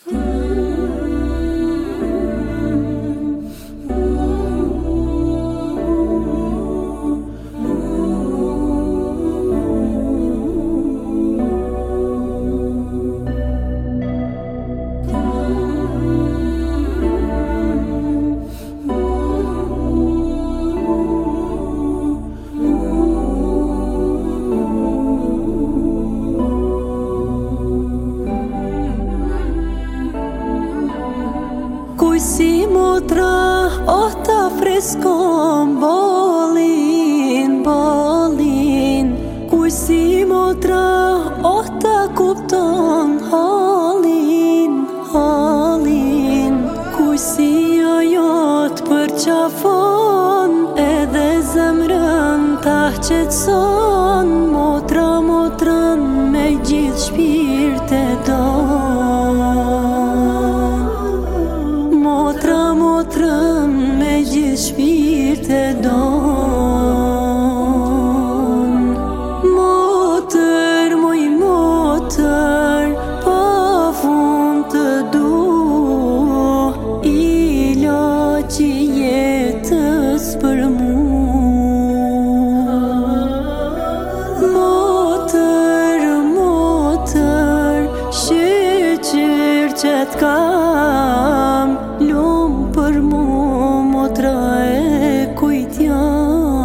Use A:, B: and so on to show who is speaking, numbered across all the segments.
A: Kuj si motra, oh ta freskon bolin, bolin. Kuj si motra, oh ta kupton halin, halin. Kuj si ajo t'përqafon, edhe zemrën ta qetson. Motra, motrën me gjithë shpirte don. Motra, motrën me gjithë shpirte don. Motër, moj motër, pa fund të du, ilaçi jetës për mu. Motër, motër, sheqer që t'kam, lumë për mu, motra e kujt jam.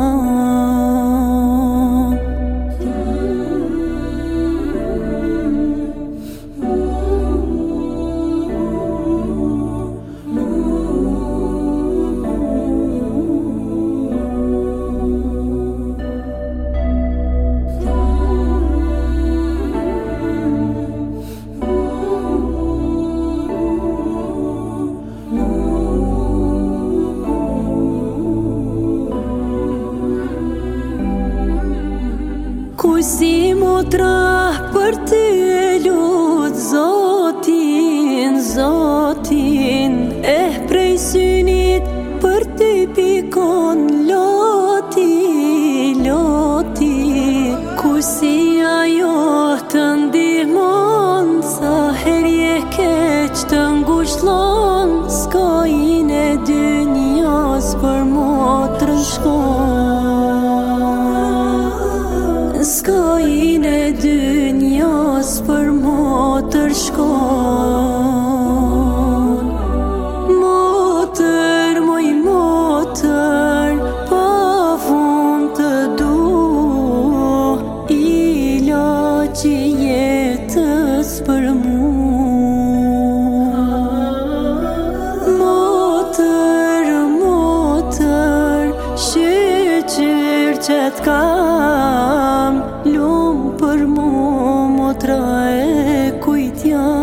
A: Kuj si motra për ty e lut Zotin, Zotin. Prej synit për ty pikon loti, loti. Kuj si ajo të ndihmon, sa herje keq të ngushtlon. S'ka ine dynjas për motrën shkon. S'ka ine dynjas për motër shkon. Motër, moj motër, pa fund të du, ilaçi jetës për mu. Motër, motër, sheqer që t'kam, lumë për mu, motra e kujt jam.